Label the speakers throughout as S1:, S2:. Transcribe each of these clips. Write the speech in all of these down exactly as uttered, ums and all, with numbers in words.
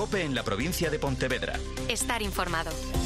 S1: COPE en la provincia de Pontevedra.
S2: Estar informado.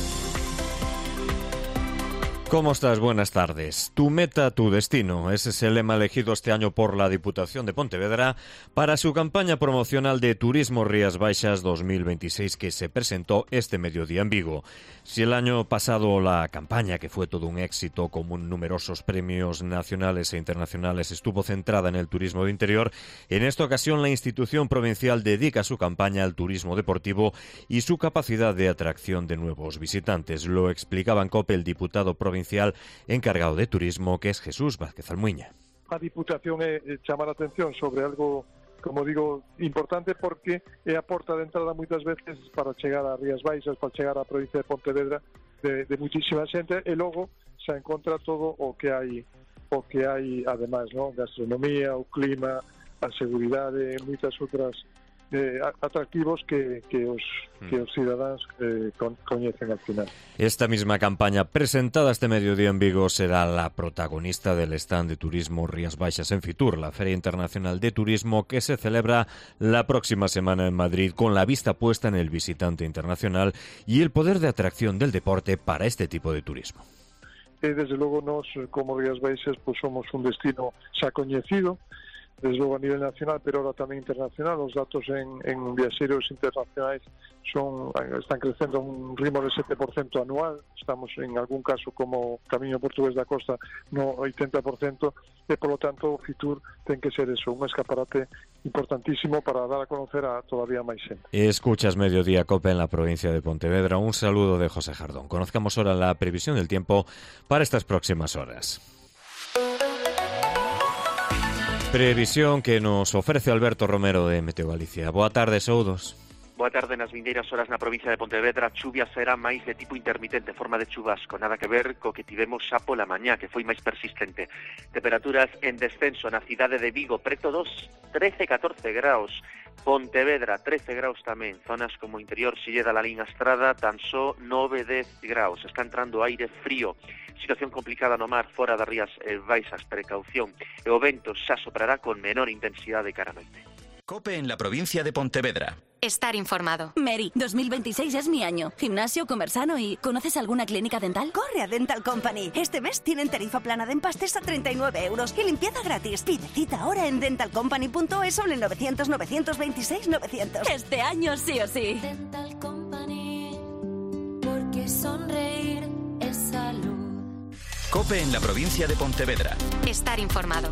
S3: ¿Cómo estás? Buenas tardes. Tu meta, tu destino. Ese es el lema elegido este año por la Diputación de Pontevedra para su campaña promocional de Turismo Rías Baixas dos mil veintiséis que se presentó este mediodía en Vigo. Si el año pasado la campaña, que fue todo un éxito con numerosos premios nacionales e internacionales, estuvo centrada en el turismo de interior, en esta ocasión la institución provincial dedica su campaña al turismo deportivo y su capacidad de atracción de nuevos visitantes. Lo explicaba en COPE el diputado provincial encargado de turismo, que es Jesús Vázquez Almuiña.
S4: A Diputación é chamar a atención sobre algo, como digo, importante, porque é a porta de entrada moitas veces para chegar a Rías Baixas, para chegar á provincia de Pontevedra de, de muchísima xente, e logo se encontra todo o que hai o que hai ademais, ¿no? Gastronomía, o clima, a seguridade, moitas outras Eh, atractivos que, que, os, que os cidadáns eh, con, coñecen al final.
S3: Esta misma campaña presentada este mediodía en Vigo será la protagonista del stand de turismo Rías Baixas en Fitur, la Feria Internacional de Turismo que se celebra la próxima semana en Madrid, con la vista puesta en el visitante internacional y el poder de atracción del deporte para este tipo de turismo.
S4: Eh, desde logo, nos como Rías Baixas pues, somos un destino xa coñecido, desde logo a nivel nacional, pero ahora tamén internacional. Os datos en, en viaxeiros internacionais son están crecendo a un ritmo de sete por cento anual. Estamos en algún caso como Camiño Portugués da Costa no oitenta por cento, e polo tanto o Fitur ten que ser eso, un escaparate importantísimo para dar a conocer a todavía máis xente.
S3: Escuchas Mediodía COPE en la provincia de Pontevedra. Un saludo de José Jardón. Conozcamos ahora la previsión del tiempo para estas próximas horas. Previsión que nos ofrece Alberto Romero de Meteo Galicia. Boa tarde, saúdos.
S5: Boa tarde. Nas vindeiras horas na provincia de Pontevedra, chuvia será máis de tipo intermitente, forma de chubasco, nada que ver co que tivemos xa pola mañá, que foi máis persistente. Temperaturas en descenso na cidade de Vigo, preto dos trece a catorce graus. Pontevedra, trece graus tamén. Zonas como interior, Silleda, La Linha Estrada, tan só nove a dez graus. Está entrando aire frío. Situación complicada no mar, fora das Rías Baixas, precaución. E o vento xa soprará con menor intensidade cara a noite.
S1: COPE en la provincia de Pontevedra.
S2: Estar informado.
S6: Mary, dos mil veintiséis es mi año. Gimnasio, comer sano y... ¿Conoces alguna clínica dental?
S7: Corre a Dental Company. Este mes tienen tarifa plana de empastes a treinta y nueve euros y limpieza gratis. Pide cita ahora en dental company punto es o en el novecientos, novecientos veintiséis, novecientos.
S6: Este año sí o sí.
S8: Dental Company, porque sonreír es salud.
S1: COPE en la provincia de Pontevedra.
S2: Estar informado.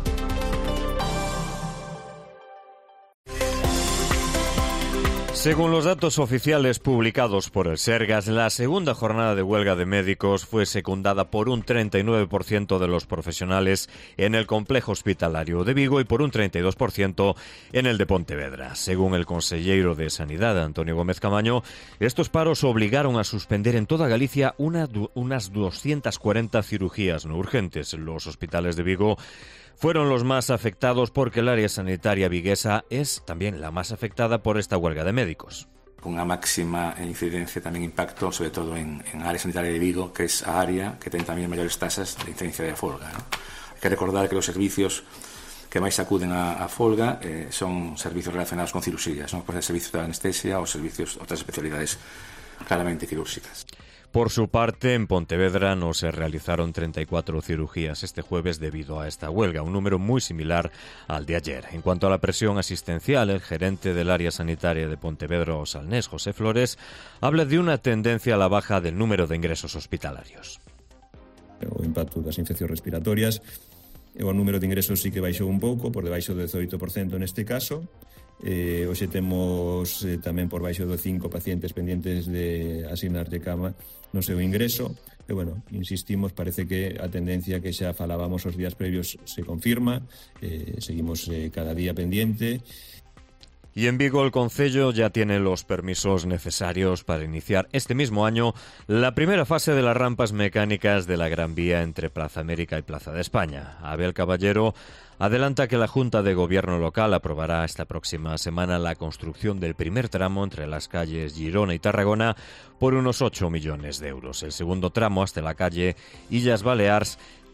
S3: Según los datos oficiales publicados por el Sergas, la segunda jornada de huelga de médicos fue secundada por un treinta y nueve por ciento de los profesionales en el complejo hospitalario de Vigo y por un treinta y dos por ciento en el de Pontevedra. Según el consellero de Sanidad, Antonio Gómez Camaño, estos paros obligaron a suspender en toda Galicia una, unas doscientas cuarenta cirugías no urgentes. Los hospitales de Vigo fueron los más afectados porque el área sanitaria viguesa es también la más afectada por esta huelga de médicos.
S9: Con unha máxima incidencia, tamén impacto, sobre todo en, en a área sanitaria de Vigo, que es a área que ten tamén maiores tasas de incidencia de folga, ¿no? Hay que recordar que os servicios que máis acuden a, a folga eh, son servicios relacionados con cirurxías, ¿no? Pues el servicio de anestesia ou servicios, outras especialidades claramente quirúrxicas.
S3: Por su parte, en Pontevedra no se realizaron treinta y cuatro cirugías este jueves debido a esta huelga, un número muy similar al de ayer. En cuanto a la presión asistencial, el gerente del área sanitaria de Pontevedra o Salnés, José Flores, habla de una tendencia a la baja del número de ingresos hospitalarios.
S10: O impacto das infeccións respiratorias, o número de ingresos sí que baixou un pouco, por debaixo do dezoito por cento neste caso. Eh, hoxe temos eh, tamén por baixo do cinco pacientes pendientes de asignar de cama no seu ingreso. E, bueno, insistimos, parece que a tendencia que xa falábamos os días previos se confirma, eh, seguimos eh, cada día pendiente.
S3: Y en Vigo el concello ya tiene los permisos necesarios para iniciar este mismo año la primera fase de las rampas mecánicas de la Gran Vía entre Plaza América y Plaza de España. Abel Caballero adelanta que la Junta de Gobierno local aprobará esta próxima semana la construcción del primer tramo entre las calles Girona y Tarragona por unos ocho millones de euros. El segundo tramo hasta la calle Illas Balears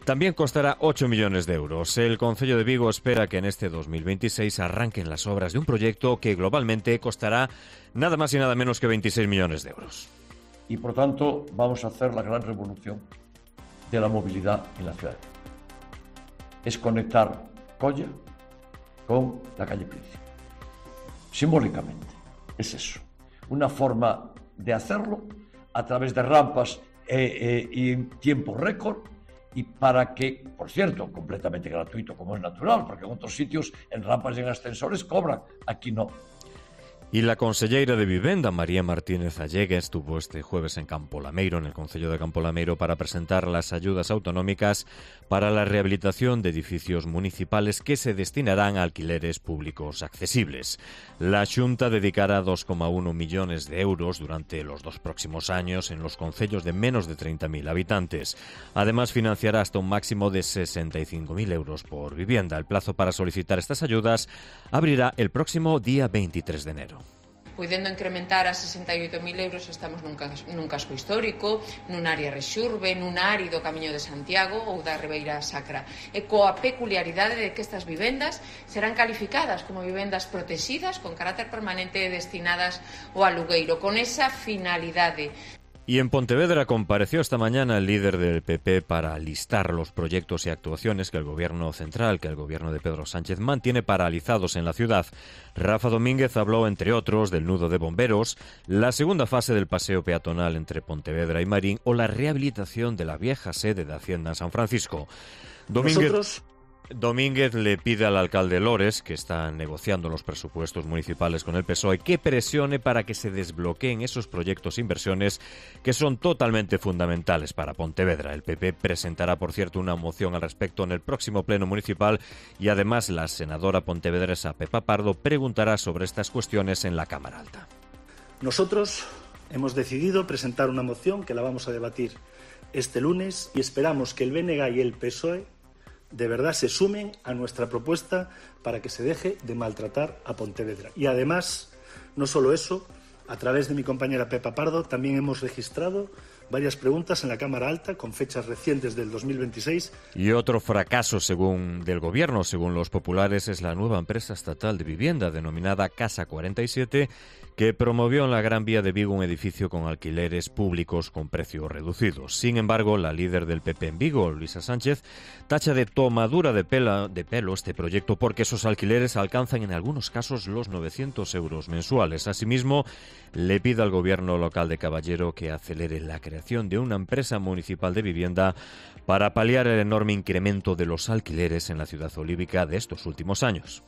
S3: También costará ocho millones de euros. El Concello de Vigo espera que en este dos mil veintiséis arranquen las obras de un proyecto que globalmente costará nada más y nada menos que veintiséis millones de euros.
S11: Y por tanto vamos a hacer la gran revolución de la movilidad en la ciudad. Es conectar Colla con la calle Príncipe. Simbólicamente, es eso. Una forma de hacerlo a través de rampas eh, eh, y en tiempo récord, y para que, por cierto, completamente gratuito, como es natural, porque en otros sitios en rampas y en ascensores cobran, aquí no.
S3: Y la conselleira de Vivenda, María Martínez Allega, estuvo este jueves en Campo Lameiro, en el Concello de Campo Lameiro, para presentar las ayudas autonómicas para la rehabilitación de edificios municipales que se destinarán a alquileres públicos accesibles. La Xunta dedicará dos coma uno millones de euros durante los dos próximos años en los concellos de menos de treinta mil habitantes. Además, financiará hasta un máximo de sesenta y cinco mil euros por vivienda. El plazo para solicitar estas ayudas abrirá el próximo día veintitrés de enero.
S12: Podendo incrementar a sesenta e oito mil euros, estamos nun, nun casco histórico, nun área rexurbe, nun árido Camiño de Santiago ou da Ribeira Sacra, e coa peculiaridade de que estas vivendas serán calificadas como vivendas protegidas con carácter permanente e destinadas ao alugueiro, con esa finalidade.
S3: Y en Pontevedra compareció esta mañana el líder del P P para listar los proyectos y actuaciones que el gobierno central, que el gobierno de Pedro Sánchez mantiene paralizados en la ciudad. Rafa Domínguez habló, entre otros, del nudo de bomberos, la segunda fase del paseo peatonal entre Pontevedra y Marín o la rehabilitación de la vieja sede de Hacienda en San Francisco. Domínguez... Nosotros... Domínguez le pide al alcalde Lores, que está negociando los presupuestos municipales con el P S O E, que presione para que se desbloqueen esos proyectos e inversiones que son totalmente fundamentales para Pontevedra. El P P presentará, por cierto, una moción al respecto en el próximo pleno municipal y además la senadora pontevedresa Pepa Pardo preguntará sobre estas cuestiones en la Cámara Alta.
S13: Nosotros hemos decidido presentar una moción que la vamos a debatir este lunes y esperamos que el B N G y el P S O E de verdad se sumen a nuestra propuesta para que se deje de maltratar a Pontevedra. Y además, no solo eso, a través de mi compañera Pepa Pardo también hemos registrado varias preguntas en la Cámara Alta con fechas recientes del dos mil veintiséis.
S3: Y otro fracaso según del gobierno, según los populares, es la nueva empresa estatal de vivienda denominada Casa cuarenta y siete, que promovió en la Gran Vía de Vigo un edificio con alquileres públicos con precios reducidos. Sin embargo, la líder del P P en Vigo, Luisa Sánchez, tacha de tomadura de, pela, de pelo este proyecto porque esos alquileres alcanzan en algunos casos los novecientos euros mensuales. Asimismo, le pide al gobierno local de Caballero que acelere la creación de una empresa municipal de vivienda para paliar el enorme incremento de los alquileres en la ciudad olívica de estos últimos años.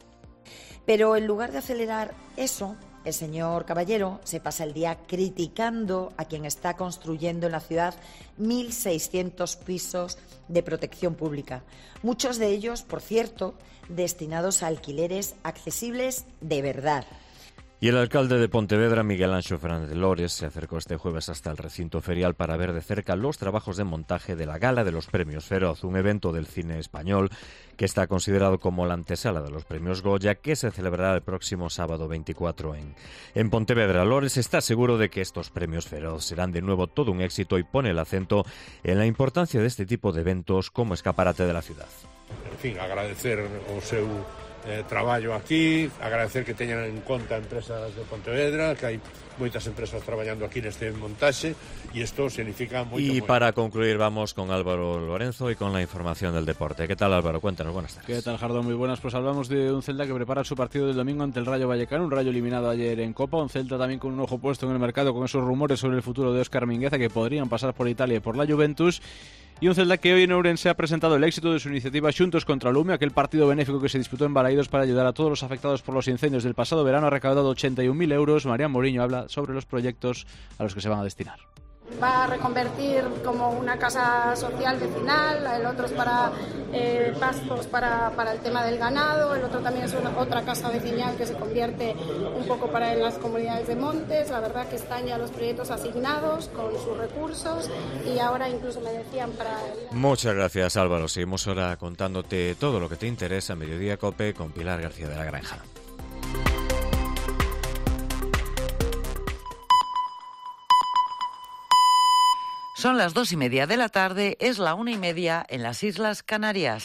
S14: Pero en lugar de acelerar eso, el señor Caballero se pasa el día criticando a quien está construyendo en la ciudad mil seiscientos pisos de protección pública. Muchos de ellos, por cierto, destinados a alquileres accesibles de verdad.
S3: Y el alcalde de Pontevedra, Miguel Anxo Fernández Lores, se acercó este jueves hasta el recinto ferial para ver de cerca los trabajos de montaje de la Gala de los Premios Feroz, un evento del cine español que está considerado como la antesala de los Premios Goya, que se celebrará el próximo sábado veinticuatro en, en Pontevedra. Lores está seguro de que estos Premios Feroz serán de nuevo todo un éxito y pone el acento en la importancia de este tipo de eventos como escaparate de la ciudad.
S15: En fin, agradecer o seu Eh, traballo aquí, agradecer que teñan en conta empresas de Pontevedra, que hai moitas empresas traballando aquí neste montaxe e isto significa moito.
S3: Y
S15: moito.
S3: Para concluir vamos con Álvaro Lorenzo y con la información del deporte. ¿Qué tal, Álvaro? Cuéntanos, buenas tardes.
S16: ¿Qué tal, Jardón? Muy buenas. Pues hablamos de un Celta que prepara su partido del domingo ante el Rayo Vallecano, un Rayo eliminado ayer en Copa, un Celta también con un ojo puesto en el mercado con esos rumores sobre el futuro de Óscar Mingueza que podrían pasar por Italia y por la Juventus. Y un Celta que hoy en Ourense ha presentado el éxito de su iniciativa Xuntos contra Lume, aquel partido benéfico que se disputó en Balaidos para ayudar a todos los afectados por los incendios del pasado verano. Ha recaudado ochenta y un mil euros. Marián Moriño habla sobre los proyectos a los que se van a destinar.
S17: Va a reconvertir como una casa social vecinal, el otro es para eh, pastos para, para el tema del ganado, el otro también es una, otra casa vecinal que se convierte un poco para las comunidades de montes. La verdad que están ya los proyectos asignados con sus recursos y ahora incluso me decían para... El...
S3: Muchas gracias, Álvaro. Seguimos ahora contándote todo lo que te interesa en Mediodía Cope con Pilar García de la Granja.
S18: Son las dos y media de la tarde, es la una y media en las Islas Canarias.